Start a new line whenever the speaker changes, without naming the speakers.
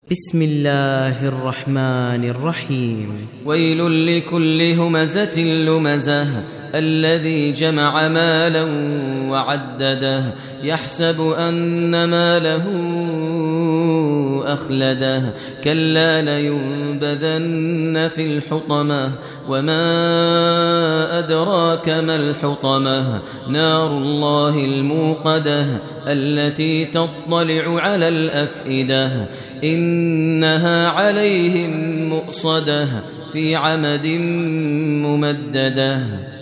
بسم الله الرحمن الرحيم
ويل لكل همزة لمزة الذي جمع مالا وعدده يحسب أن ماله أخلده كلا لينبذن في الحطمة وما أدراك ما الحطمة نار الله الموقدة التي تطلع على الأفئدة إنها عليهم مؤصدة في عمد ممددة